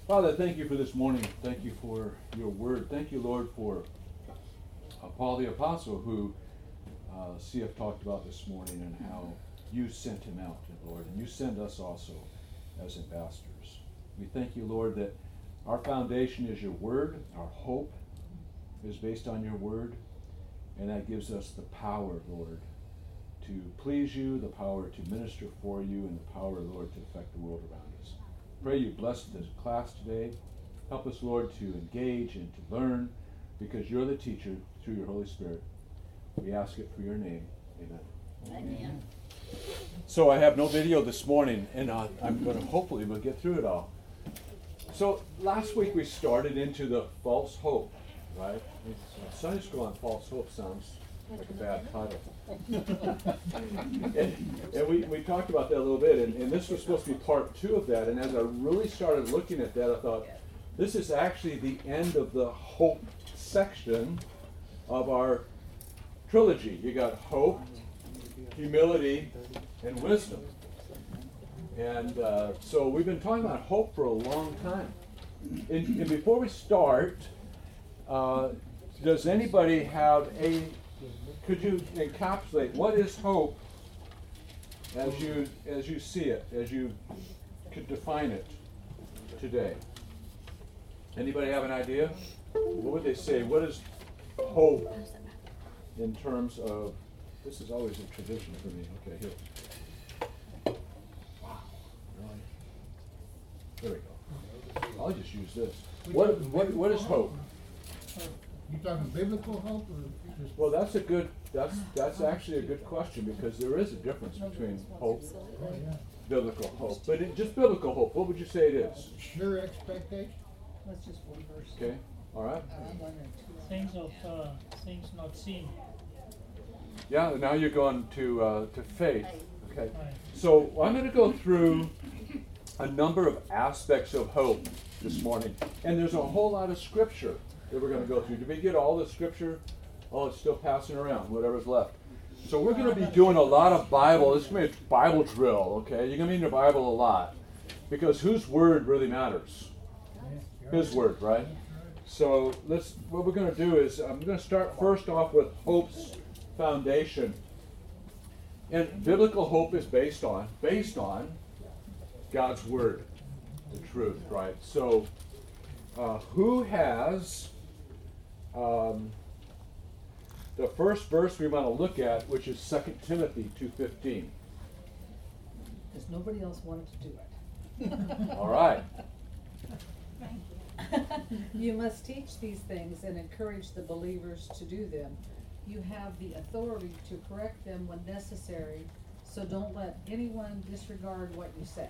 Father, thank you for this morning. Thank you for your word. Thank you, Lord, for Paul the Apostle, who CF talked about this morning, and how you sent him out, Lord, and you send us also as ambassadors. We thank you, Lord, that our foundation is your word. Our hope is based on your word, and that gives us the power, Lord, to please you, the power to minister for you, and the power, Lord, to affect the world around us. Pray you bless the class today. Help us, Lord, to engage and to learn, because you're the teacher through your Holy Spirit. We ask it for your name. Amen. Amen. So I have no video this morning, and I'm going to hopefully we'll get through it all. So last week we started into the false hope, right? Sunday school on false hope sounds like a bad title. and we talked about that a little bit, and this was supposed to be part 2 of that. And as I really started looking at that, I thought, this is actually the end of the hope section of our trilogy. You got hope, humility, and wisdom. And so we've been talking about hope for a long time. And before we start, does anybody have could you encapsulate what is hope as you see it, as you could define it today? Anybody have an idea? What would they say? What is hope in terms of, this is always a tradition for me. Okay, here. Wow, really? There we go. I'll just use this. What is hope? You talking biblical hope or just? Well, that's actually a good question, because there is a difference between hope, Oh, yeah. biblical hope. But just biblical hope, what would you say it is? Sure expectation? That's just one verse. Okay, all right. Things not seen. Yeah, now you're going to faith. Okay. Right. So I'm going to go through a number of aspects of hope this morning. And there's a whole lot of scripture that we're going to go through. Did we get all the scripture? Oh, it's still passing around, whatever's left. So we're going to be doing a lot of Bible. This is going to be a Bible drill, okay? You're going to be in the Bible a lot. Because whose word really matters? His word, right? So what we're going to do is, I'm going to start first off with hope's foundation. And biblical hope is based on God's word, the truth, right? So who has the first verse we want to look at, which is 2 Timothy 2:15. Because nobody else wanted to do it. All right. You must teach these things and encourage the believers to do them. You have the authority to correct them when necessary, so don't let anyone disregard what you say.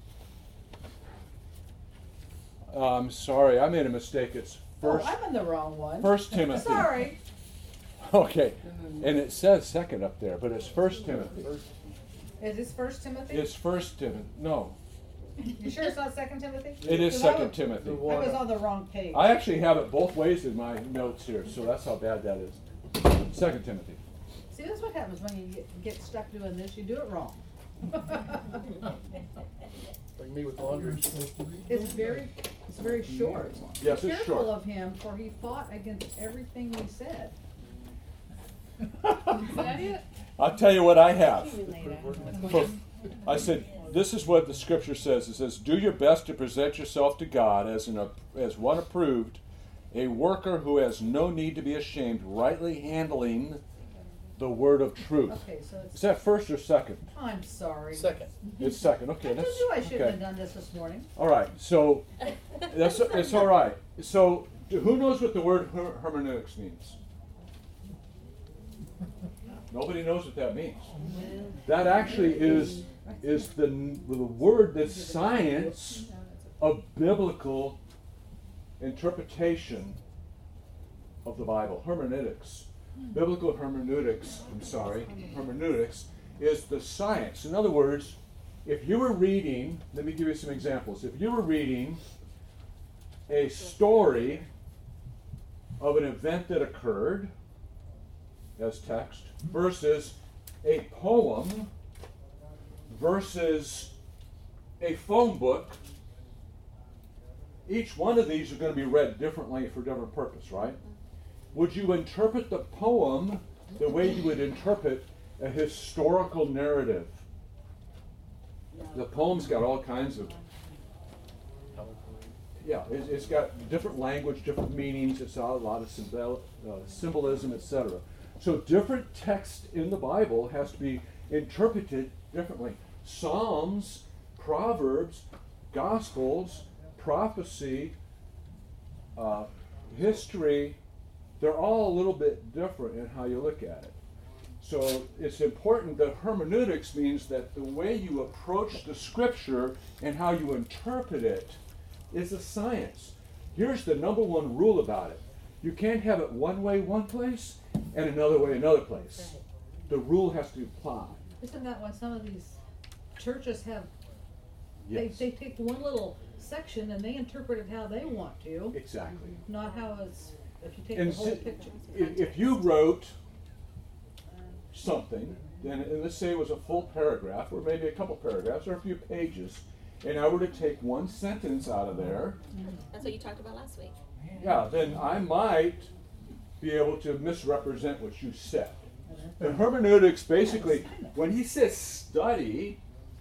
Sorry, I made a mistake. It's Oh, I'm in the wrong one. 1 Timothy. Sorry. Okay, and it says second up there, but it's 1 Timothy. Is this 1 Timothy? It's 1 Timothy. No, You sure it's not 2 Timothy? it is 'Cause 2 Timothy. I was on the wrong page. I actually have it both ways in my notes here, so that's how bad that is. 2 Timothy. See, that's what happens when you get stuck doing this. You do it wrong. Like me with laundry. It's very short. Yes, Be it's careful short. of him, for he fought against everything we said. Is that it? I'll tell you what I have. I said, this is what the scripture says. It says, do your best to present yourself to God as one approved, a worker who has no need to be ashamed, rightly handling the word of truth. Okay, so it's. Is that first or second? I'm sorry. Second. It's second. Okay, I told that's you I shouldn't okay. have done this morning. All right, so it's all right. So who knows what the word hermeneutics means? Nobody knows what that means. That actually is the word, the science of biblical interpretation of the Bible. Hermeneutics. Biblical hermeneutics, hermeneutics is the science. In other words, if you were reading, let me give you some examples. If you were reading a story of an event that occurred as text versus a poem versus a phone book, each one of these are going to be read differently for different purpose, right? Would you interpret the poem the way you would interpret a historical narrative? The poem's got all kinds of, yeah, it's got different language, different meanings, it's got a lot of symbolism, etc. So different text in the Bible has to be interpreted differently. Psalms, Proverbs, Gospels, prophecy, history, they're all a little bit different in how you look at it. So it's important that hermeneutics means that the way you approach the scripture and how you interpret it is a science. Here's the number one rule about it. You can't have it one way one place and another way another place. The rule has to apply. Isn't that why some of these churches have, Yes. they take one little section and they interpret it how they want to, Exactly. not how it's, if you take And the whole picture. if you wrote something, and let's say it was a full paragraph, or maybe a couple paragraphs, or a few pages, and I were to take one sentence out of there, That's what you talked about last week. yeah, then I might be able to misrepresent what you said. And hermeneutics, basically, when he says study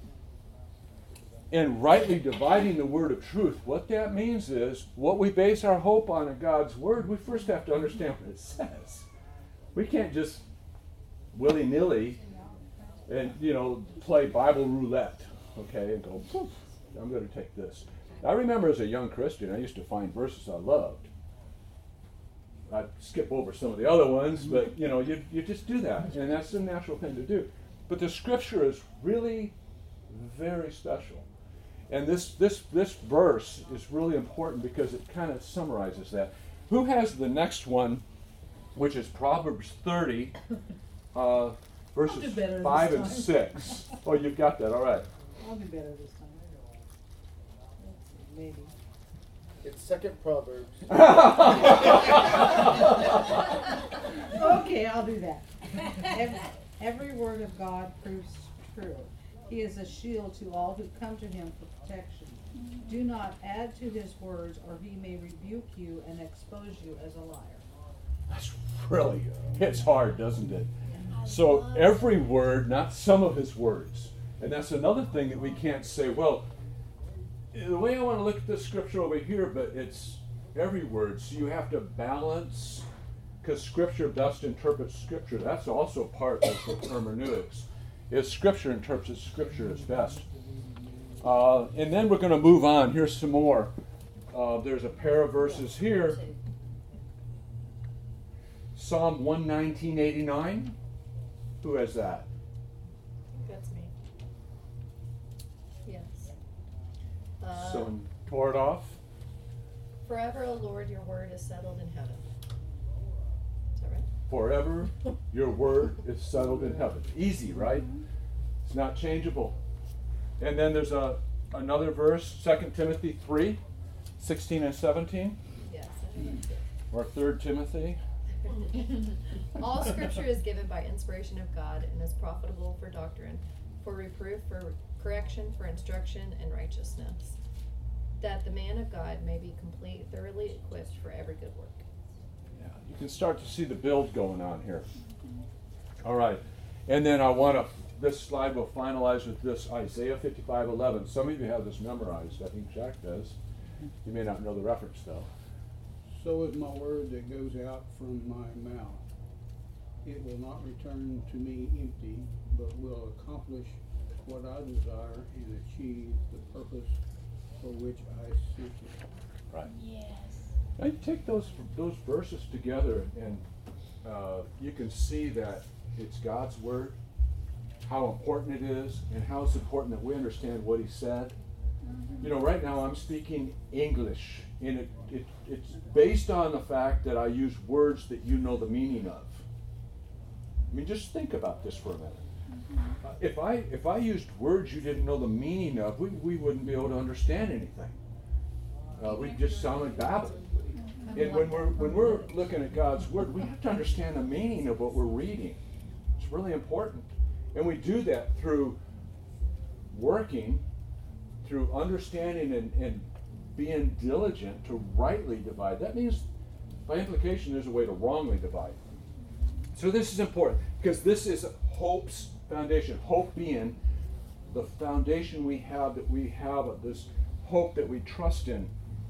and rightly dividing the word of truth, what that means is what we base our hope on in God's word, we first have to understand what it says. We can't just willy-nilly and, play Bible roulette, okay, and go, poof, I'm going to take this. I remember as a young Christian, I used to find verses I loved. I'd skip over some of the other ones, but you just do that, and that's the natural thing to do. But the scripture is really very special, and this verse is really important because it kind of summarizes that. Who has the next one, which is Proverbs 30, verses do better 5 this and time. 6? Oh, you've got that. All right. I'll do better this time. Let's see, maybe. It's Second Proverbs. Okay, I'll do that. Every word of God proves true. He is a shield to all who come to him for protection. Do not add to his words, or he may rebuke you and expose you as a liar. That's really hits hard, doesn't it? So every word, not some of his words. And that's another thing that we can't say, well, the way I want to look at this scripture over here, but it's every word. So you have to balance, because scripture best interprets scripture. That's also part of the hermeneutics. Is scripture interprets scripture as best. And then we're going to move on. Here's some more. There's a pair of verses here. Psalm 119:89. Who has that? That's me. Yes. Someone tore it off. Forever, O Lord, your word is settled in heaven. Is that right? Forever, your word is settled in heaven. Easy, right? It's not changeable. And then there's another verse, 2 Timothy 3:16 and 17, Yes. I know that too. or 3 Timothy. All scripture is given by inspiration of God and is profitable for doctrine, for reproof, for correction, for instruction in righteousness, that the man of God may be complete, thoroughly equipped for every good work. Yeah, you can start to see the build going on here. All right. And then this slide will finalize with this Isaiah 55:11. Some of you have this memorized. I think Jack does. You may not know the reference though. So is my word that goes out from my mouth. It will not return to me empty, but will accomplish what I desire and achieve the purpose for which I sent it. Right. Now you take those verses together, and you can see that it's God's word, how important it is, and how it's important that we understand what He said. Right now I'm speaking English, and it's based on the fact that I use words that you know the meaning of. I mean, just think about this for a minute. If I used words you didn't know the meaning of, we wouldn't be able to understand anything. We'd just sound like babble. And when we're looking at God's word, we have to understand the meaning of what we're reading. It's really important. And we do that through working, through understanding and being diligent to rightly divide. That means, by implication, there's a way to wrongly divide. So this is important because this is hope's foundation. Hope being the foundation we have, that we have this hope that we trust in.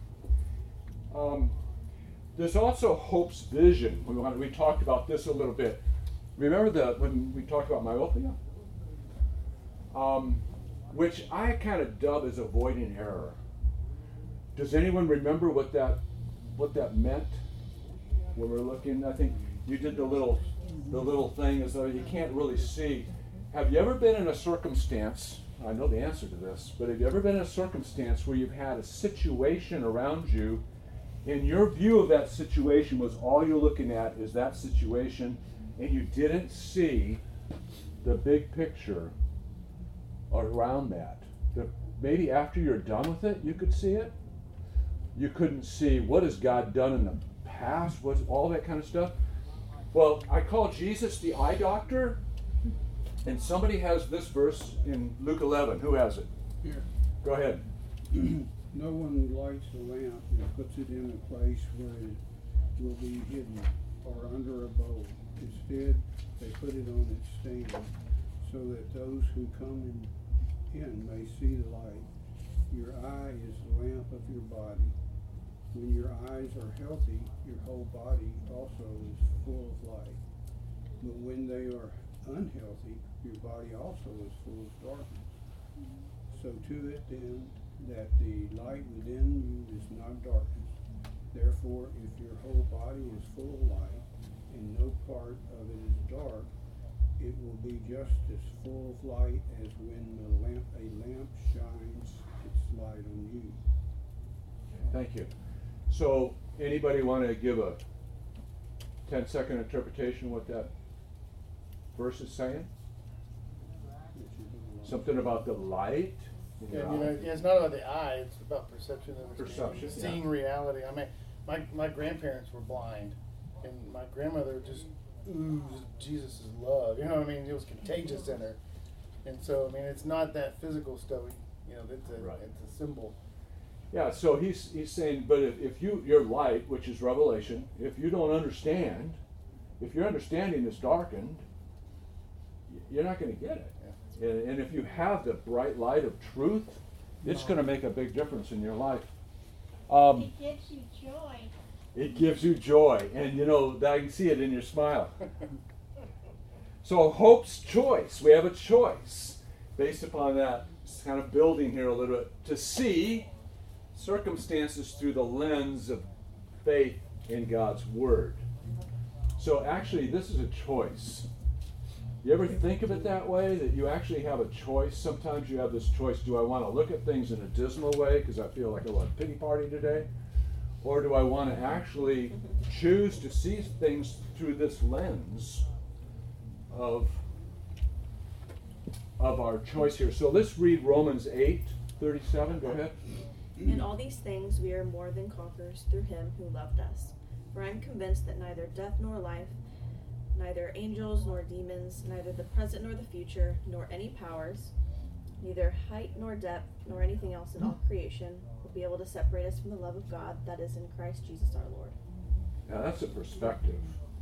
There's also hope's vision. We talked about this a little bit. Remember when we talked about myopia? Which I kind of dub as avoiding error. Does anyone remember what that meant when we're looking? I think you did the little thing as though you can't really see. Have you ever been in a circumstance, I know the answer to this, but have you ever been in a circumstance where you've had a situation around you, and your view of that situation was all you're looking at is that situation, and you didn't see the big picture around that? Maybe after you're done with it, you could see it. You couldn't see what has God done in the past, what's all that kind of stuff. Well, I call Jesus the eye doctor, and somebody has this verse in Luke 11. Who has it? Here. Go ahead. No one lights a lamp and puts it in a place where it will be hidden or under a bowl. Instead, they put it on its stand so that those who come in may see the light. Your eye is the lamp of your body. When your eyes are healthy, your whole body also is full of light. But when they are unhealthy, your body also is full of darkness. So to it then, that the light within you is not darkness. Therefore, if your whole body is full of light, and no part of it is dark, it will be just as full of light as when a lamp shines its light on you. Thank you. So, anybody want to give a 10-second interpretation of what that verse is saying? Something about the light? And it's not about the eye, it's about perception and Perception, seeing yeah. reality. I mean, my grandparents were blind, and my grandmother just oozed Jesus' love. You know what I mean? It was contagious in her. And so, I mean, it's not that physical stuff. It's a symbol. Yeah, so he's saying, but if your light, which is revelation, if you don't understand, if your understanding is darkened, you're not going to get it. And if you have the bright light of truth, it's going to make a big difference in your life. It gives you joy. It gives you joy, and I can see it in your smile. So hope's choice. We have a choice based upon that. It's kind of building here a little bit to see circumstances through the lens of faith in God's Word. So actually, this is a choice. You ever think of it that way, that you actually have a choice? Sometimes you have this choice: do I want to look at things in a dismal way because I feel like I want a pity party today? Or do I want to actually choose to see things through this lens of our choice here? So let's read Romans 8:37. Go ahead. In all these things we are more than conquerors through him who loved us. For I am convinced that neither death nor life, neither angels nor demons, neither the present nor the future, nor any powers, neither height nor depth, nor anything else in all creation will be able to separate us from the love of God that is in Christ Jesus our Lord. Now that's a perspective.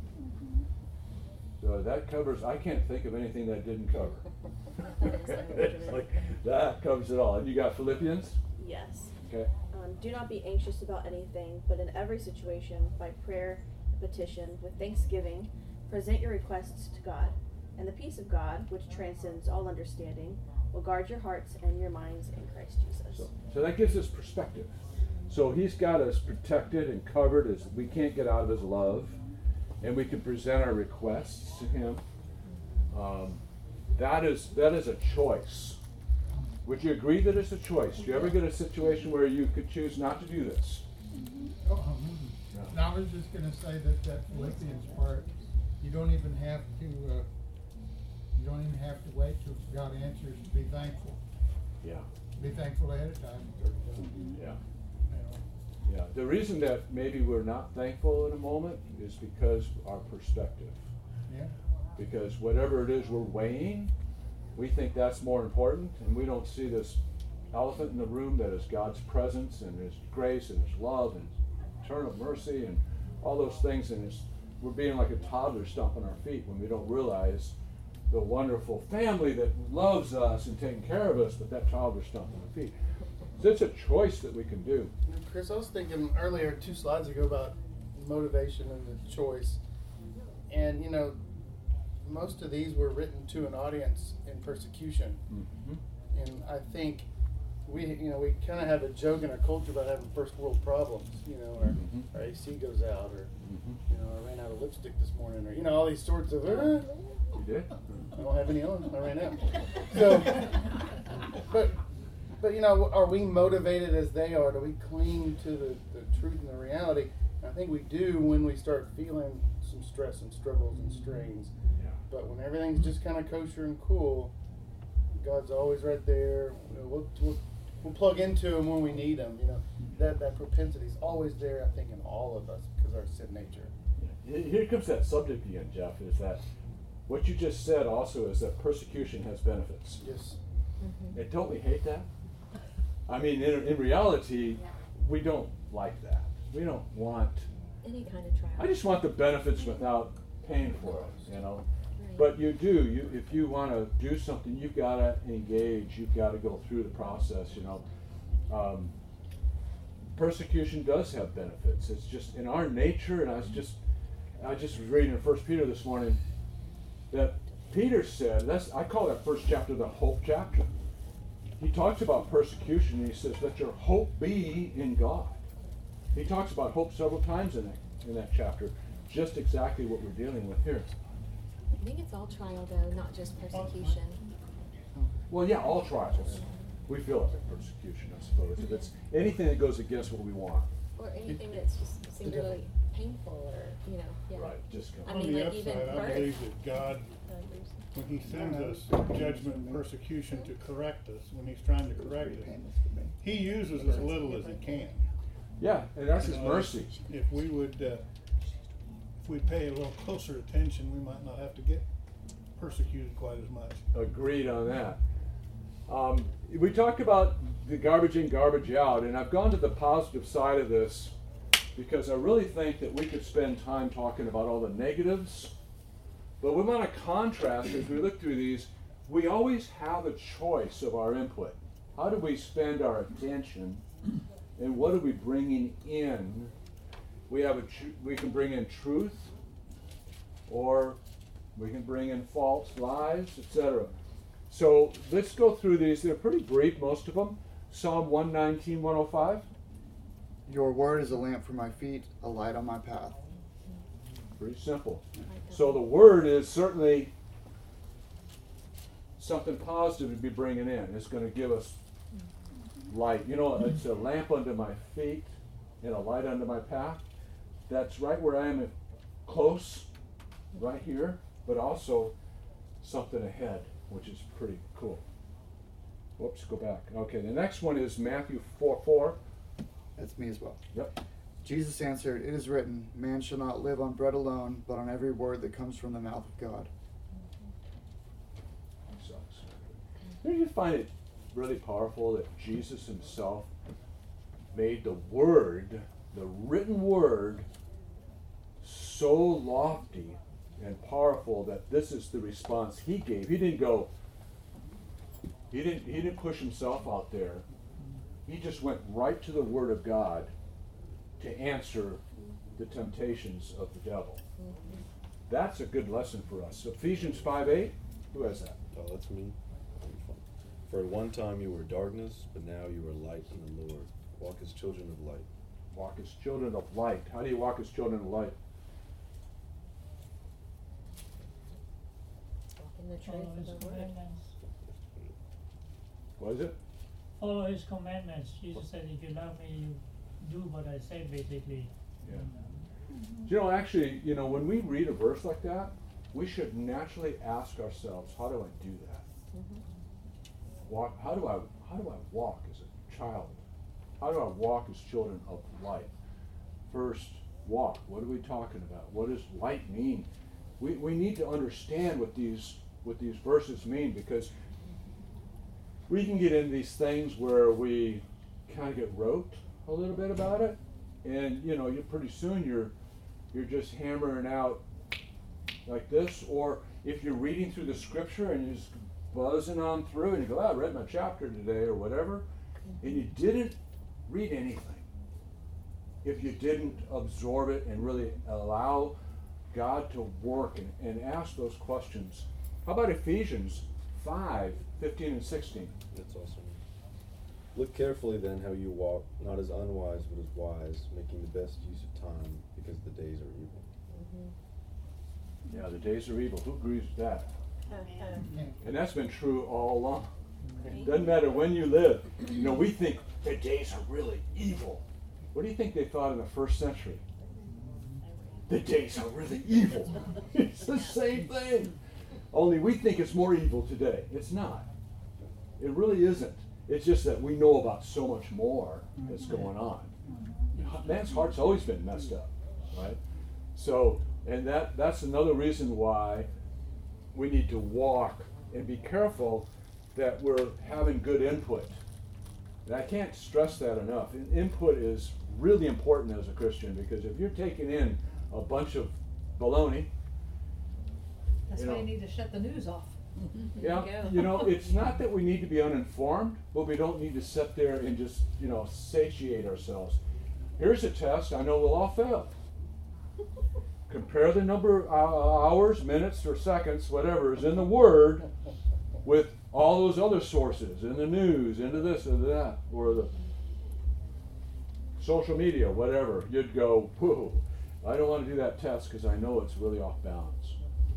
So that covers, I can't think of anything that didn't cover. It's like, that covers it all. And you got Philippians? Yes. Okay. Do not be anxious about anything, but in every situation, by prayer and petition, with thanksgiving, present your requests to God. And the peace of God, which transcends all understanding, will guard your hearts and your minds in Christ Jesus. So that gives us perspective. So he's got us protected and covered as we can't get out of his love, and we can present our requests to him. That is a choice. Would you agree that it's a choice? Do you ever get a situation where you could choose not to do this? Now I was just going to say that Philippians part, you don't even have to wait till God answers to be thankful. Yeah. Be thankful ahead of time. Yeah. Yeah. The reason that maybe we're not thankful in a moment is because our perspective. Yeah. Because whatever it is we're weighing, we think that's more important, and we don't see this elephant in the room that is God's presence and His grace and His love and eternal mercy and all those things, and we're being like a toddler stomping our feet when we don't realize the wonderful family that loves us and taking care of us, but that toddler stomping our feet. So it's a choice that we can do. Chris, I was thinking earlier 2 slides ago about motivation and the choice, and most of these were written to an audience in persecution. Mm-hmm. And I think we kind of have a joke in our culture about having first world problems. Our AC goes out, or I ran out of lipstick this morning, or all these sorts of. You did? I don't have any on. I ran out. So, but are we motivated as they are? Do we cling to the truth and the reality? I think we do when we start feeling some stress and struggles and strains. Yeah. But when everything's just kind of kosher and cool, God's always right there. We'll plug into Him when we need Him. That propensity is always there, I think, in all of us because of our sin nature. Yeah. Here comes that subject again, Jeff, is that what you just said also is that persecution has benefits. Yes. Mm-hmm. And don't we hate that? I mean, in reality, we don't like that. We don't want Any kind of trial. I just want the benefits without paying for it, Right. But you do. If you want to do something, you've got to engage. You've got to go through the process. Persecution does have benefits. It's just in our nature. And I just was reading in 1 Peter this morning that Peter said, I call that first chapter the hope chapter. He talks about persecution and he says, let your hope be in God. He talks about hope several times in that chapter, just exactly what we're dealing with here. I think it's all trial though, not just persecution. Well, yeah, all trials. We feel it like persecution, I suppose. If it's anything that goes against what we want. Or anything that's just singularly painful or, yeah. Right, just I On mean, the like even upside, I birth. believe that God, when He sends us judgment and persecution to correct us, when He's trying to correct us, He uses as little as He can. Yeah, and that's His mercy. If we would, if we pay a little closer attention, we might not have to get persecuted quite as much. Agreed on that. We talked about the garbage in, garbage out, and I've gone to the positive side of this because I really think that we could spend time talking about all the negatives, but we want to contrast as we look through these. We always have a choice of our input. How do we spend our attention, and what are we bringing in? We can bring in truth, or we can bring in false lies, etc. So let's go through these. They're pretty brief, most of them. Psalm 119, 105. Your word is a lamp for my feet, a light on my path. Pretty simple. So the word is certainly something positive to be bringing in. It's going to give us light. It's a lamp under my feet and a light under my path. That's right where I am, close, right here, but also something ahead, which is pretty cool. Whoops, go back. Okay, the next one is Matthew 4:4. That's me as well. Yep. Jesus answered, it is written, man shall not live on bread alone, but on every word that comes from the mouth of God. Sucks. Don't you find it really powerful that Jesus himself made the word, the written word, so lofty and powerful that this is the response he gave? He didn't push himself out there. He just went right to the word of God to answer the temptations of the devil. That's a good lesson for us. Ephesians 5:8. Who has that? Oh, that's me. For at one time you were darkness, but now you are light in the Lord. Walk as children of light. Walk as children of light. How do you walk as children of light? Walk in the truth Follow of His the word. commandments. What is it? Follow His commandments. Jesus said, if you love me, you do what I say, basically. Yeah. Actually, when we read a verse like that, we should naturally ask ourselves, how do I do that? How do I walk as a child? How do I walk as children of light? First, walk. What are we talking about? What does light mean? We need to understand what these verses mean, because we can get into these things where we kind of get roped a little bit about it, and you know, you pretty soon you're just hammering out like this, or if you're reading through the scripture and you're just buzzing on through and you go, I read my chapter today or whatever, and you didn't read anything. If you didn't absorb it and really allow God to work and ask those questions. How about Ephesians 5:15 and 16? That's awesome. Look carefully then how you walk, not as unwise but as wise, making the best use of time, because the days are evil. Yeah, the days are evil. Who agrees with that? And that's been true all along. Doesn't matter when you live. You know, we think the days are really evil. What do you think they thought in the first century? The days are really evil. It's the same thing. Only we think it's more evil today. It's not. It really isn't. It's just that we know about so much more that's going on. Man's heart's always been messed up, right? So, and that's another reason why we need to walk and be careful that we're having good input. And I can't stress that enough. Input is really important as a Christian, because if you're taking in a bunch of baloney, That's why you need to shut the news off. yeah, you know, it's not that we need to be uninformed, but we don't need to sit there and just, you know, satiate ourselves. Here's a test I know we'll all fail. Compare the number of hours, minutes, or seconds, whatever, is in the Word with all those other sources, in the news, into this or that, or the social media, whatever. You'd go, whoa, I don't want to do that test because I know it's really off balance.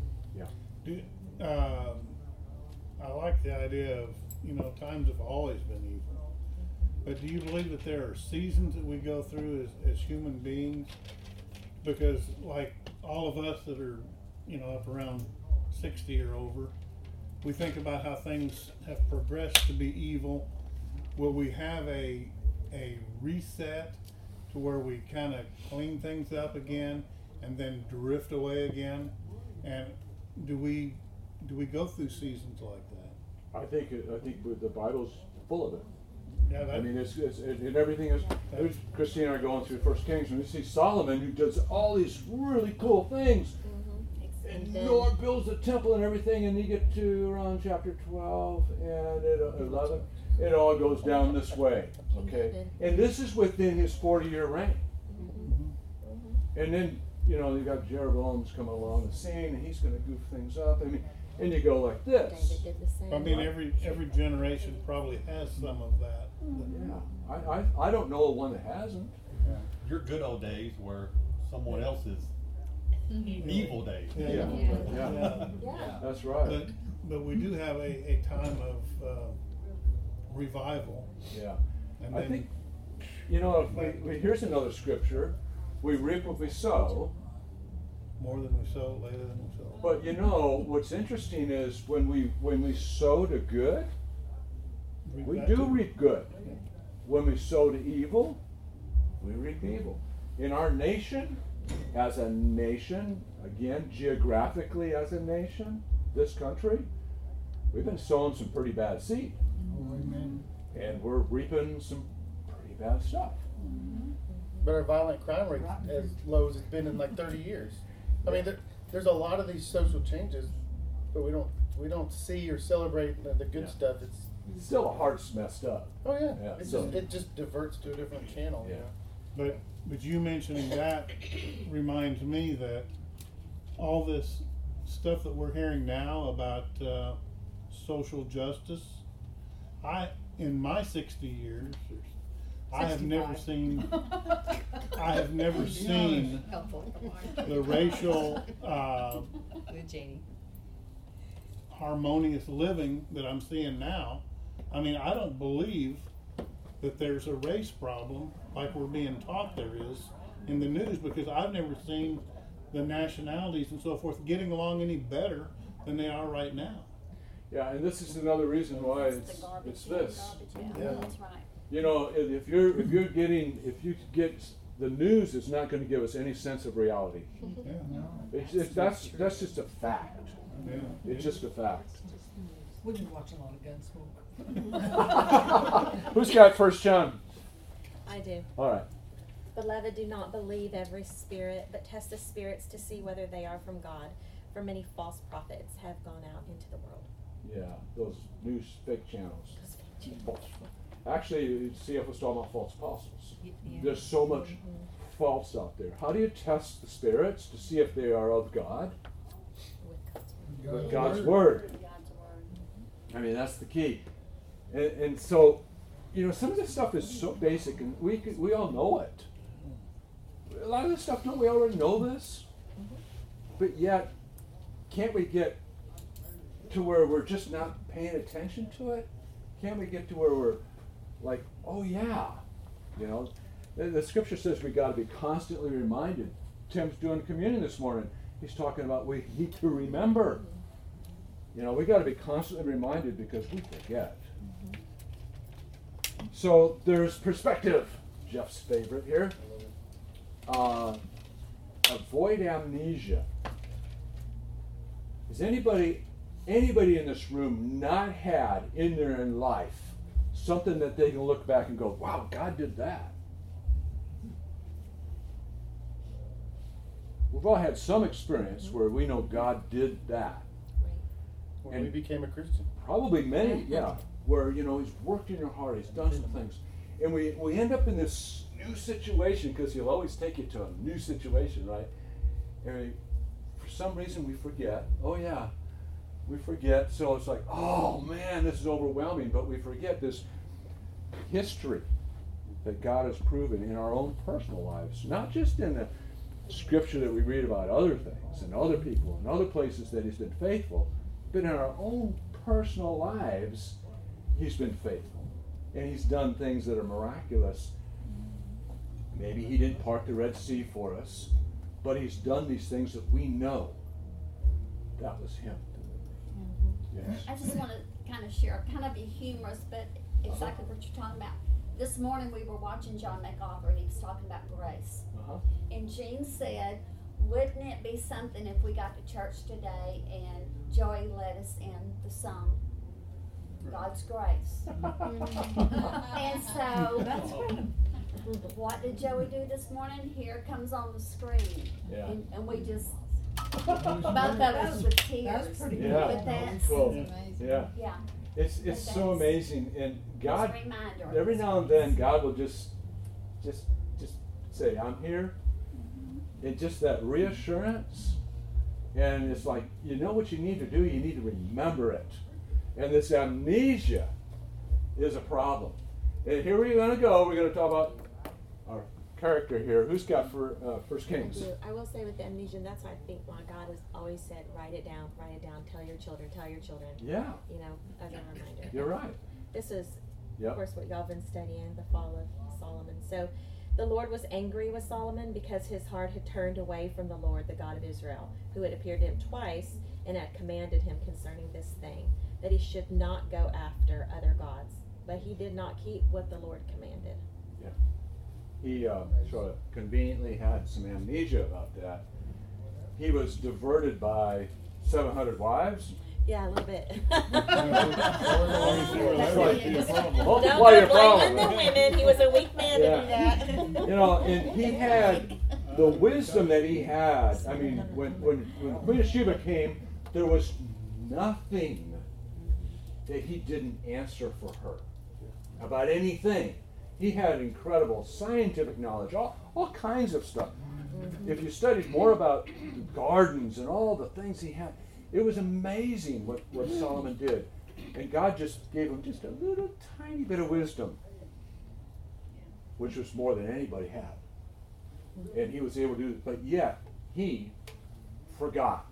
Yeah. I like the idea of, you know, times have always been evil. But do you believe that there are seasons that we go through as human beings? Because like all of us that are, you know, up around 60 or over, we think about how things have progressed to be evil. Will we have a reset to where we kind of clean things up again and then drift away again? And do we go through seasons like that? I think the Bible's full of it. Yeah, I mean, it's and everything is. Christine and I are going through 1 Kings, and we see Solomon, who does all these really cool things, and Noah builds a temple and everything, and you get to around chapter 12 and 11, it all goes down this way. Okay, and this is within his 40-year reign. And then, you know, you got Jeroboam's coming along the scene, and he's going to goof things up. I mean, and you go like this. I mean, every generation probably has some of that. Yeah, I don't know one that hasn't. Yeah. Your good old days were someone else's evil days. Yeah. That's right. But we do have a time of revival. Yeah. And I think, you know, here's another scripture. We reap what we sow. More than we sow, later than we sow. But you know, what's interesting is when we sow to good, we do reap good. When we sow to evil, we reap evil. In our nation, as a nation, again, geographically as a nation, this country, we've been sowing some pretty bad seed. And we're reaping some pretty bad stuff. But our violent crime rate as low as it's been in like 30 years. I mean, there's a lot of these social changes, but we don't see or celebrate the good stuff. It's still our heart's messed up. Oh yeah, it just diverts to a different channel. Yeah. You know? But you mentioning that reminds me that all this stuff that we're hearing now about social justice, in my 60 years, I have never seen the racial harmonious living that I'm seeing now. I mean, I don't believe that there's a race problem like we're being taught there is in the news, because I've never seen the nationalities and so forth getting along any better than they are right now. Yeah, and this is another reason why it's this. Yeah, that's right. You know, if you get the news, is not going to give us any sense of reality. That's just a fact. It's just a fact. We've been watching a lot of Gunsmoke. Who's got 1 John? I do. All right. Beloved, do not believe every spirit, but test the spirits to see whether they are from God. For many false prophets have gone out into the world. Yeah, those new fake channels. Actually, CF was talking about false apostles. There's so much false out there. How do you test the spirits to see if they are of God? With God's Word. I mean, that's the key. And so, you know, some of this stuff is so basic, and we all know it. A lot of this stuff, don't we already know this? But yet, can't we get to where we're just not paying attention to it? Can't we get to where we're like, oh yeah, you know? The scripture says we got to be constantly reminded. Tim's doing communion this morning. He's talking about we need to remember. You know, we got to be constantly reminded because we forget. So there's perspective, Jeff's favorite here. Avoid amnesia. Has anybody in this room not had in their life something that they can look back and go, wow, God did that? We've all had some experience where we know God did that. When we became a Christian. Probably many, yeah. Where, you know, He's worked in your heart, He's done some things. And we end up in this new situation, because He'll always take you to a new situation, right? And for some reason we forget. Oh yeah, we forget. So it's like, oh man, this is overwhelming. But we forget this history that God has proven in our own personal lives. Not just in the scripture that we read about other things and other people and other places that He's been faithful, but in our own personal lives, He's been faithful. And He's done things that are miraculous. Maybe He didn't part the Red Sea for us, but He's done these things that we know that was Him. Yes. I just want to kind of share, kind of be humorous, but exactly what you're talking about. This morning we were watching John MacArthur, and he was talking about grace. And Jean said, wouldn't it be something if we got to church today and Joey led us in the song, God's Grace? And so, what did Joey do this morning? Here it comes on the screen. Yeah. And we just, both of us with tears. That's pretty Yeah. But that's, Cool. Yeah. yeah. It's so amazing. And God, Just a reminder. every now and then, God will just say, I'm here. And just that reassurance. And it's like, you know what you need to do? You need to remember it. And this amnesia is a problem. And here we're going to go. We're going to talk about our character here. Who's got for First Kings? I will say with the amnesia, that's why I think why God has always said, write it down, tell your children. Yeah. You know, as a reminder. You're right. This is, Yep. of course, what y'all have been studying, the fall of Solomon. So the Lord was angry with Solomon because his heart had turned away from the Lord, the God of Israel, who had appeared to him twice and had commanded him concerning this thing, that he should not go after other gods. But he did not keep what the Lord commanded. Yeah. He sort of conveniently had some amnesia about that. He was diverted by 700 wives. Yeah, a little bit. Multiply your problem. The women. He was a weak man to do that. You know, and he had the wisdom that he had. I mean, when Queen of Sheba came, there was nothing that he didn't answer for her about anything. He had incredible scientific knowledge, all kinds of stuff. If you studied more about gardens and all the things he had, it was amazing what Solomon did. And God just gave him just a little tiny bit of wisdom, which was more than anybody had. And he was able to do it, but yet he forgot.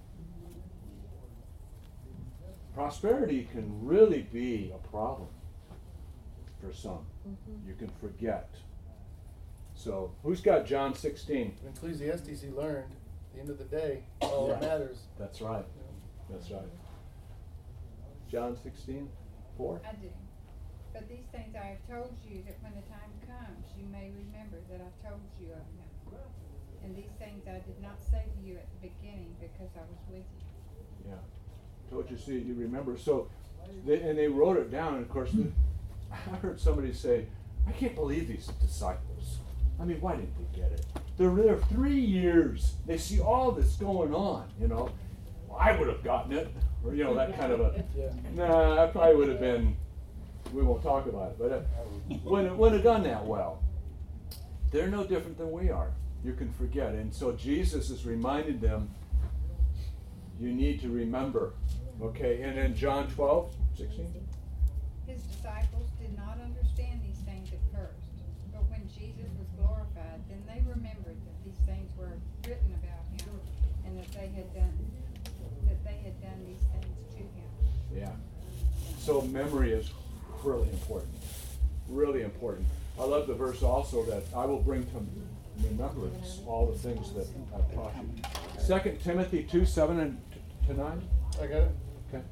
Prosperity can really be a problem for some. You can forget. So, who's got John 16? In Ecclesiastes, he learned, at the end of the day, all that matters. That's right. That's right. John 16, 4? I do. But these things I have told you, that when the time comes, you may remember that I told you of them. And these things I did not say to you at the beginning, because I was with you. Yeah. Told you so you remember. So And they wrote it down, and of course, I heard somebody say, I can't believe these disciples. I mean, why didn't they get it? They're there 3 years. They see all this going on, you know. Well, I would have gotten it, or, you know, that kind of a, nah, I probably would have been, we won't talk about it, but wouldn't have done that well. They're no different than we are. You can forget. And so Jesus is reminding them, you need to remember. Okay, and in John 12:16. His disciples did not understand these things at first, but when Jesus was glorified, then they remembered that these things were written about him, and that they had done these things to him. Yeah. So memory is really important. Really important. I love the verse also that I will bring to remembrance all the things that I've taught you. 2 Timothy 2:7 to 9. I got it. Okay.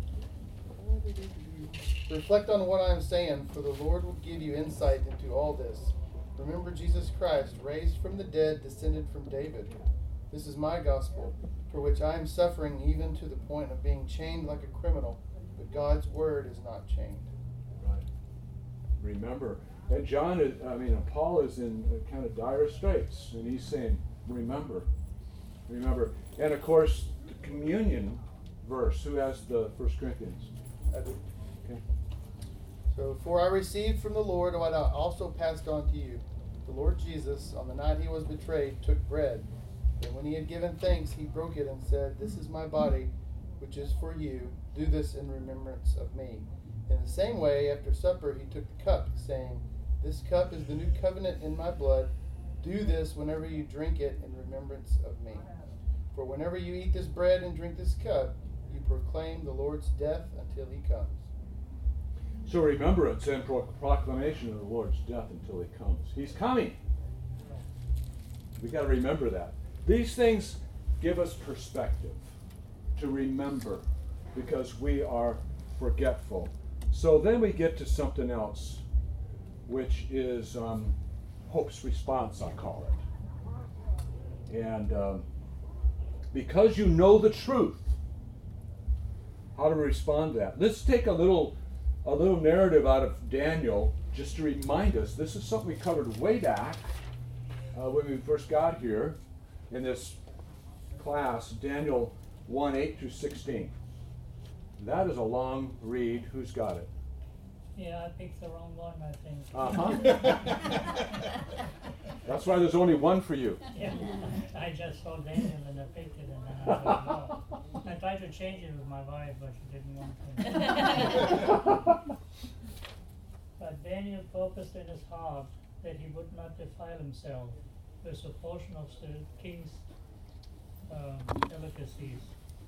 Reflect on what I am saying, for the Lord will give you insight into all this. Remember Jesus Christ, raised from the dead, descended from David. This is my gospel, for which I am suffering even to the point of being chained like a criminal, but God's word is not chained. Right. Remember. And Paul is in kind of dire straits, and he's saying, remember. Remember. And of course, the communion verse, who has the 1 Corinthians? I do. Okay. So, for I received from the Lord what I also passed on to you. The Lord Jesus, on the night he was betrayed, took bread. And when he had given thanks, he broke it and said, This is my body, which is for you. Do this in remembrance of me. In the same way, after supper, he took the cup, saying, This cup is the new covenant in my blood. Do this whenever you drink it in remembrance of me. For whenever you eat this bread and drink this cup, you proclaim the Lord's death until he comes. So remembrance and proclamation of the Lord's death until he comes. He's coming. We've got to remember that. These things give us perspective to remember because we are forgetful. So then we get to something else, which is hope's response, I call it. And because you know the truth, how to respond to that. Let's take a little narrative out of Daniel just to remind us. This is something we covered way back when we first got here in this class, Daniel 1:8-16. That is a long read. Who's got it? Yeah, I picked the wrong one, I think. Uh-huh. That's why there's only one for you. Yeah, I just saw Daniel and I picked it, and then I thought, no. I tried to change it with my wife, but she didn't want to. But Daniel purposed in his heart that he would not defile himself with a portion of the king's delicacies,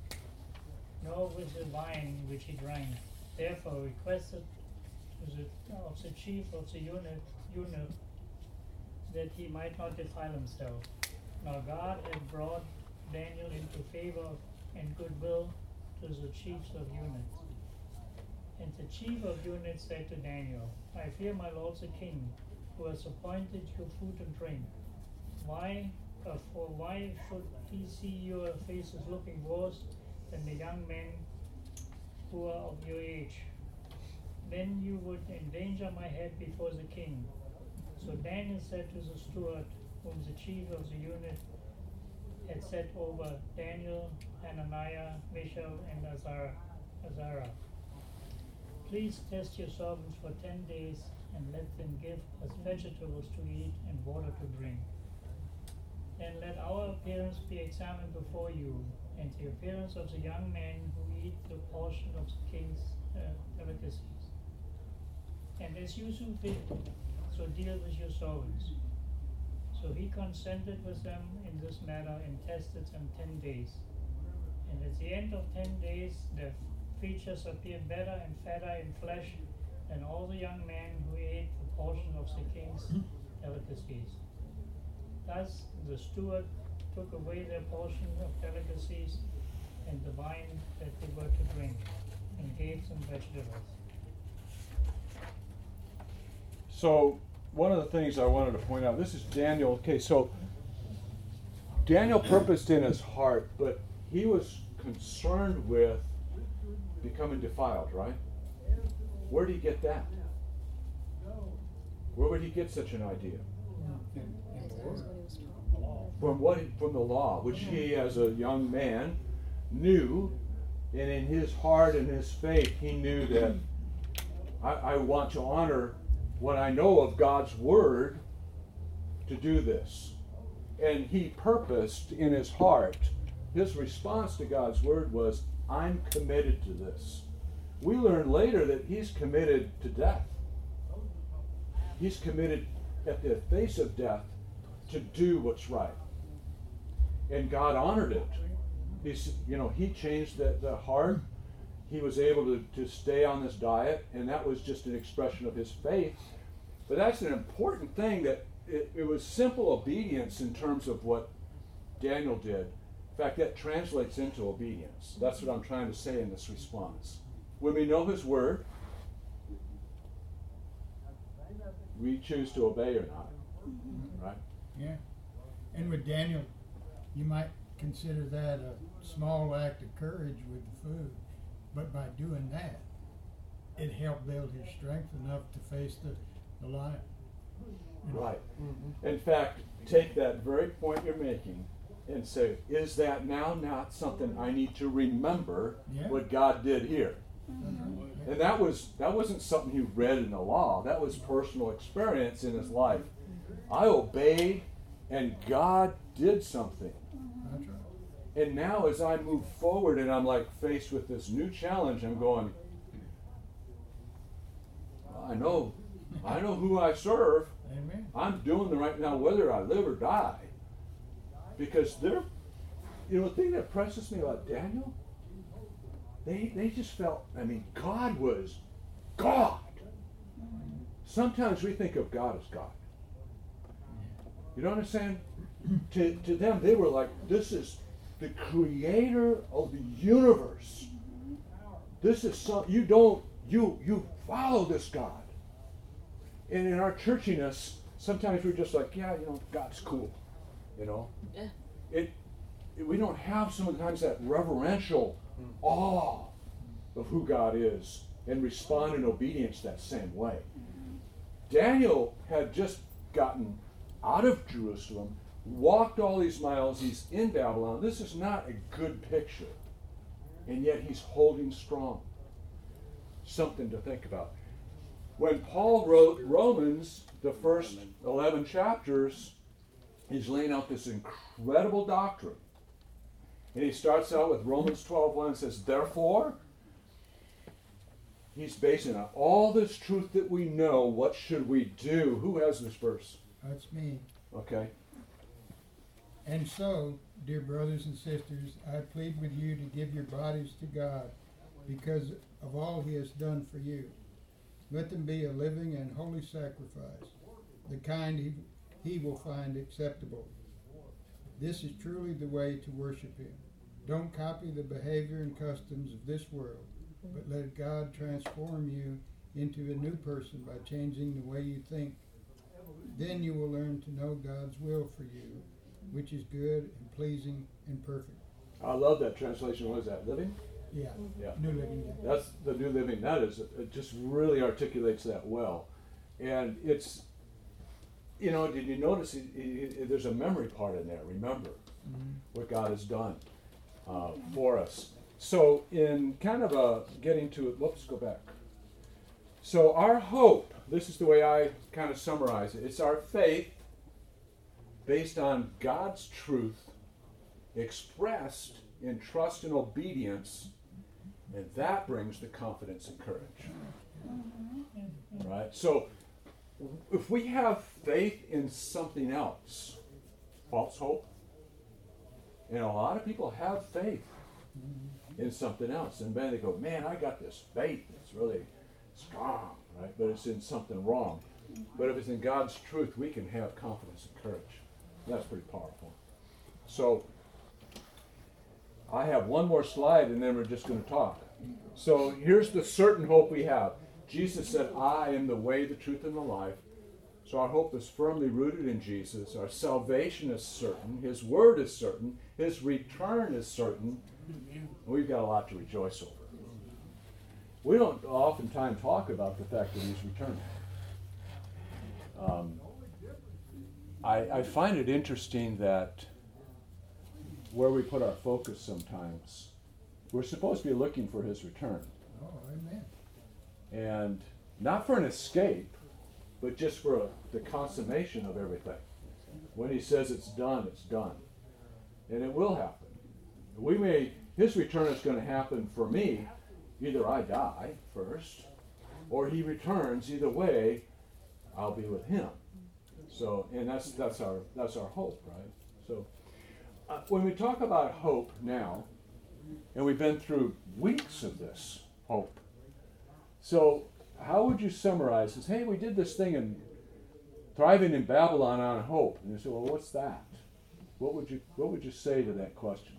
nor with the wine which he drank. Therefore requested of the chief of the eunuch that he might not defile himself. Now God had brought Daniel into favor and goodwill to the chiefs of eunuchs. And the chief of eunuchs said to Daniel, I fear my lord the king, who has appointed you food and drink. Why should he see your faces looking worse than the young men who are of your age? Then you would endanger my head before the king. So Daniel said to the steward, whom the chief of the eunuch had set over Daniel, Hananiah, Mishael, and Azariah, please test your servants for 10 days and let them give us vegetables to eat and water to drink. Then let our appearance be examined before you, and the appearance of the young men who eat the portion of the king's delicacies. And as you see fit, so deal with your servants. So he consented with them in this matter and tested them 10 days. And at the end of 10 days, their features appeared better and fatter in flesh than all the young men who ate the portion of the king's delicacies. Thus the steward took away their portion of delicacies and the wine that they were to drink, and gave them vegetables. So one of the things I wanted to point out, this is Daniel. Okay, so Daniel purposed in his heart, but he was concerned with becoming defiled, right? Where did he get that? Where would he get such an idea? From the law, which he as a young man knew, and in his heart and his faith he knew that I want to honor what I know of God's word to do this. And he purposed in his heart, his response to God's word was, I'm committed to this. We learn later that he's committed to death. He's committed at the face of death to do what's right. And God honored it. He changed the heart. He was able to stay on this diet, and that was just an expression of his faith. But that's an important thing, that it was simple obedience in terms of what Daniel did. In fact, that translates into obedience. That's what I'm trying to say in this response. When we know his word, we choose to obey or not. Right? Yeah. And with Daniel, you might consider that a small act of courage with the food. But by doing that, it helped build his strength enough to face the lion. Right. In fact, take that very point you're making and say, is that now not something I need to remember what God did here? And that wasn't something he read in the law. That was personal experience in his life. I obeyed, and God did something. That's right. And now as I move forward and I'm like faced with this new challenge, I'm going, I know who I serve. Amen. I'm doing the right now, whether I live or die. Because the thing that impresses me about Daniel, they just felt, God was God. Sometimes we think of God as God. You don't understand? To them, they were like, this is the creator of the universe. This is you follow this God. And in our churchiness, sometimes we're just like, God's cool. Yeah. We don't have sometimes that reverential awe of who God is and respond in obedience that same way. Daniel had just gotten out of Jerusalem, walked all these miles, he's in Babylon. This is not a good picture. And yet he's holding strong. Something to think about. When Paul wrote Romans, the first 11 chapters, he's laying out this incredible doctrine. And he starts out with Romans 12:1 and says, therefore, he's basing on all this truth that we know, what should we do? Who has this verse? That's me. Okay. And so, dear brothers and sisters, I plead with you to give your bodies to God because of all he has done for you. Let them be a living and holy sacrifice, the kind he will find acceptable. This is truly the way to worship him. Don't copy the behavior and customs of this world, but let God transform you into a new person by changing the way you think. Then you will learn to know God's will for you, which is good and pleasing and perfect. I love that translation. What is that? Living? Yeah. Yeah. New Living. That's the New Living. It just really articulates that well. And it's, did you notice there's a memory part in there? Remember what God has done for us. So in kind of getting to it, let's go back. So our hope, this is the way I kind of summarize it. It's our faith based on God's truth expressed in trust and obedience, and that brings the confidence and courage. Right? So if we have faith in something else, false hope, and a lot of people have faith in something else, and then they go, man, I got this faith that's really strong, right? But it's in something wrong. But if it's in God's truth, we can have confidence and courage. That's pretty powerful. So I have one more slide, and then we're just going to talk. So here's the certain hope we have. Jesus said, I am the way, the truth, and the life. So our hope is firmly rooted in Jesus. Our salvation is certain. His word is certain. His return is certain. And we've got a lot to rejoice over. we don't oftentimes talk about the fact that he's returning. I find it interesting that where we put our focus sometimes, we're supposed to be looking for his return. Oh, amen. And not for an escape, but just for the consummation of everything. When he says it's done, it's done. And it will happen. His return is going to happen for me. Either I die first, or he returns. Either way, I'll be with him. So, and that's our hope, right? So, when we talk about hope now, and we've been through weeks of this hope. So, how would you summarize this? Hey, we did this thing in Thriving in Babylon on hope. And you say, well, what's that? What would you say to that question?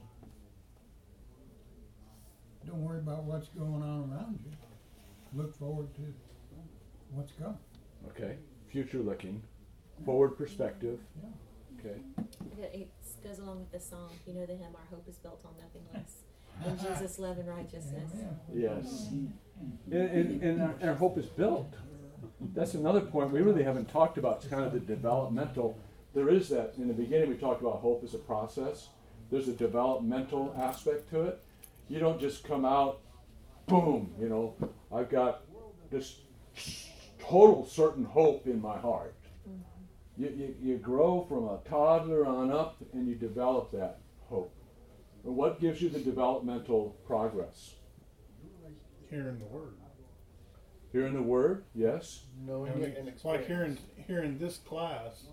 Don't worry about what's going on around you. Look forward to what's coming. Okay. Future looking. Forward perspective. Yeah. Okay. It goes along with the song. You know the hymn, "Our hope is built on nothing less than Jesus' love and righteousness." Yes. And our hope is built. That's another point we really haven't talked about. It's kind of the developmental. There is that. In the beginning, we talked about hope as a process. There's a developmental aspect to it. You don't just come out, boom, I've got this total certain hope in my heart. You grow from a toddler on up and you develop that hope. And what gives you the developmental progress? Hearing the word. Hearing the word, yes. Knowing it and it's like here in this class,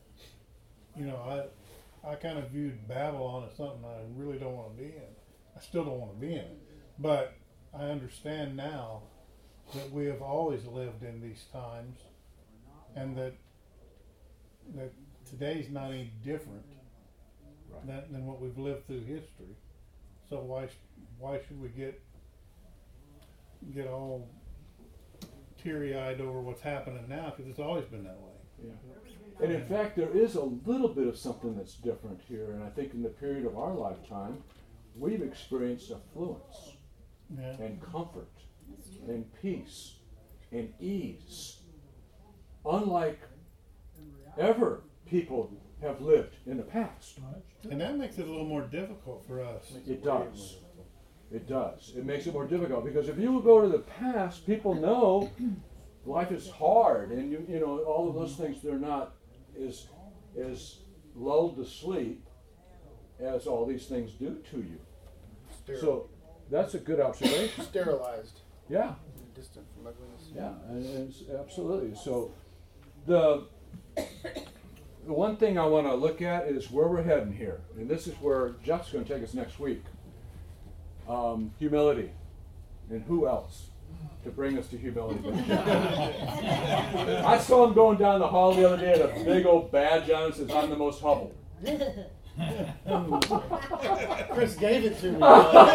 I kind of viewed Babylon as something I really don't want to be in. I still don't want to be in it. But I understand now that we have always lived in these times, and that today's not any different than what we've lived through history. So why should we get all teary-eyed over what's happening now? Because it's always been that way. Yeah. And in fact, there is a little bit of something that's different here. And I think in the period of our lifetime, we've experienced affluence and comfort and peace and ease, unlike ever people have lived in the past. And that makes it a little more difficult for us. It does. It does. It makes it more difficult because if you go to the past, people know life is hard, and you know all of those things. They're not as lulled to sleep as all these things do to you. So that's a good observation. Sterilized. Yeah. Distant from ugliness. Yeah, and it's absolutely. So the one thing I want to look at is where we're heading here, and this is where Jeff's going to take us next week. Humility, and who else to bring us to humility? I saw him going down the hall the other day, had a big old badge on it, says, "I'm the most humble." Chris gave it to me.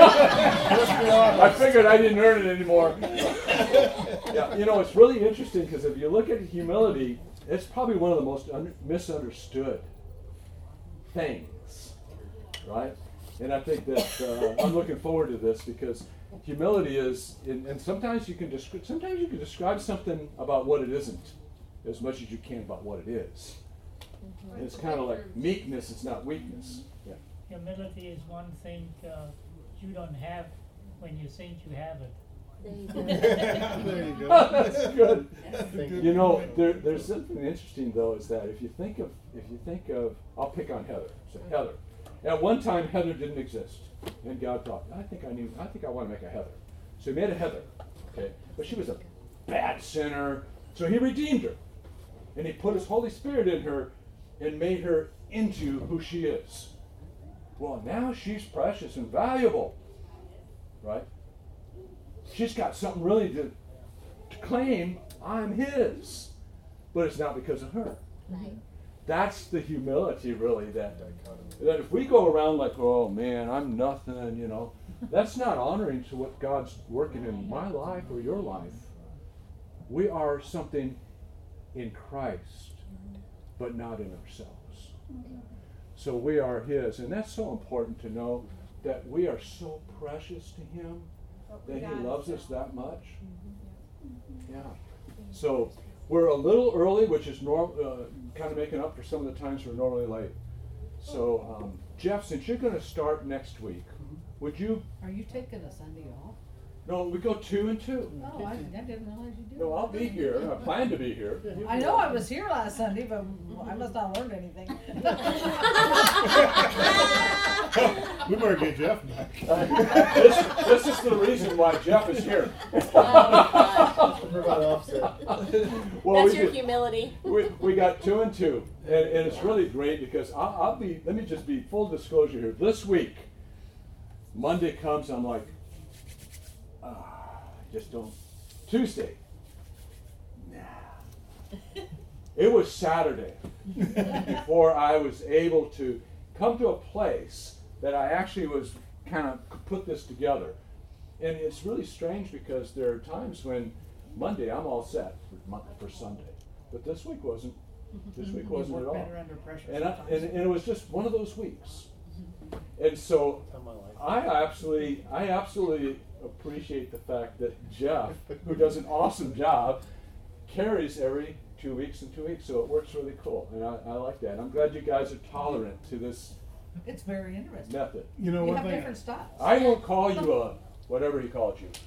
I figured I didn't earn it anymore. Yeah, it's really interesting because if you look at humility, it's probably one of the most misunderstood things, right? And I think that I'm looking forward to this because humility is, and sometimes you can describe something about what it isn't as much as you can about what it is. And it's kind of like meekness, it's not weakness. Yeah. Humility is one thing you don't have when you think you have it. There you go. There you go. That's good. There's something interesting though, is that if you think of, I'll pick on Heather. So Heather. At one time, Heather didn't exist, and God thought, I think I want to make a Heather. So He made a Heather, okay? But she was a bad sinner, so He redeemed her, and He put His Holy Spirit in her, and made her into who she is. Well, now she's precious and valuable, right? She's got something really to claim. I'm His, but it's not because of her. Right. That's the humility, really, that if we go around like, oh man, I'm nothing, that's not honoring to what God's working in my life or your life. We are something in Christ, but not in ourselves. So we are His, and that's so important to know that we are so precious to Him that He loves us that much? Yeah. So we're a little early, which is kind of making up for some of the times we're normally late. So, Jeff, since you're going to start next week, would you? Are you taking a Sunday off? No, we go 2 and 2. Oh, I didn't realize you did. No, I'll be here. I plan to be here. I know I was here last Sunday, but I must not have learned anything. We better get Jeff back. This is the reason why Jeff is here. Well, That's your humility. We got 2 and 2, and it's really great because I'll be. Let me just be full disclosure here. This week, Monday comes, I'm like, just don't. Tuesday, nah. It was Saturday before I was able to come to a place that I actually was kind of put this together. And it's really strange because there are times when Monday I'm all set for Sunday, but this week wasn't. This week wasn't at all. Better under pressure And sometimes. it was just one of those weeks. And so I absolutely appreciate the fact that Jeff, who does an awesome job, carries every 2 weeks and 2 weeks, so it works really cool, and I like that. I'm glad you guys are tolerant to this It's very interesting. method. You know, You one have thing. different styles. I won't call you a whatever he called you.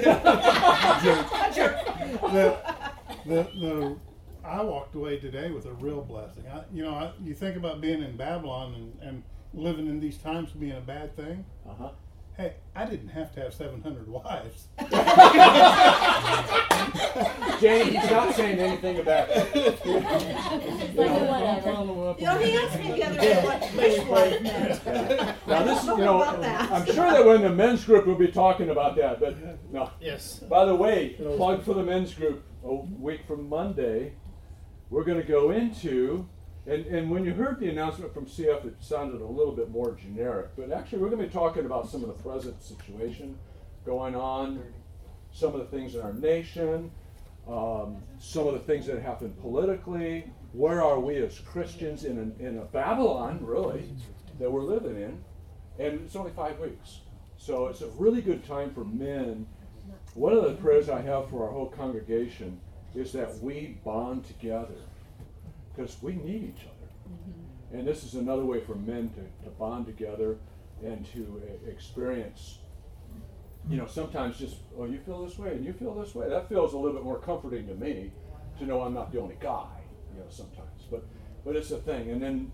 I walked away today with a real blessing. You think about being in Babylon and living in these times being a bad thing. Hey, I didn't have to have 700 wives. James, he's not saying anything about it. You know, he asked me the other day what fishwife meant. Now this, I don't know about that. I'm sure that when the men's group will be talking about that, but no. Yes. By the way, plug for the men's group. A week from Monday, we're going to go into, and when you heard the announcement from CF, it sounded a little bit more generic, but actually we're going to be talking about some of the present situation going on, some of the things in our nation, some of the things that happen politically. Where are we as Christians in a Babylon, really, that we're living in? And it's only 5 weeks. So it's a really good time for men. One of the prayers I have for our whole congregation is that we bond together, because we need each other. And this is another way for men to bond together and to experience, sometimes just, oh, you feel this way and you feel this way. That feels a little bit more comforting to me, to know I'm not the only guy, sometimes. But it's a thing. And then,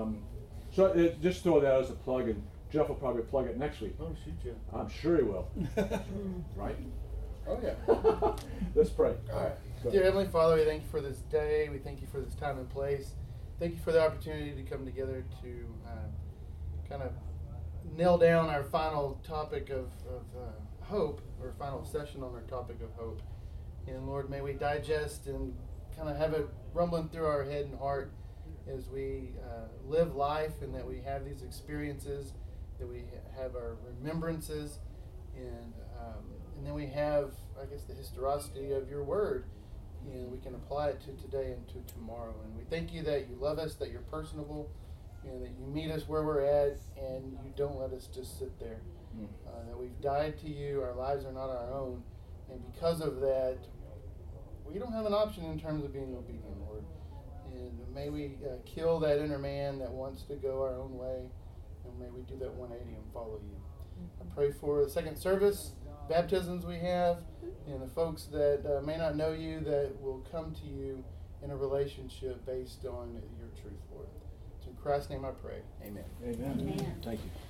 just throw that as a plug, and Jeff will probably plug it next week. Oh, shoot you. I'm sure he will. Right? Oh, yeah. Let's pray. All right. Go Dear ahead. Heavenly Father, we thank you for this day. We thank you for this time and place. Thank you for the opportunity to come together to kind of nail down our final topic of hope, or final session on our topic of hope. And Lord, may we digest and kind of have it rumbling through our head and heart as we live life, and that we have these experiences, that we have our remembrances, and then we have, I guess, the historicity of your word, and we can apply it to today and to tomorrow. And we thank you that you love us, that you're personable, and that you meet us where we're at, and you don't let us just sit there. That we've died to you, our lives are not our own, and because of that, we don't have an option in terms of being obedient, Lord. And may we kill that inner man that wants to go our own way, and may we do that 180 and follow you. I pray for the second service, baptisms we have, and the folks that may not know you, that will come to you in a relationship based on your truth, Lord. It's in Christ's name I pray. Amen. Amen. Thank you.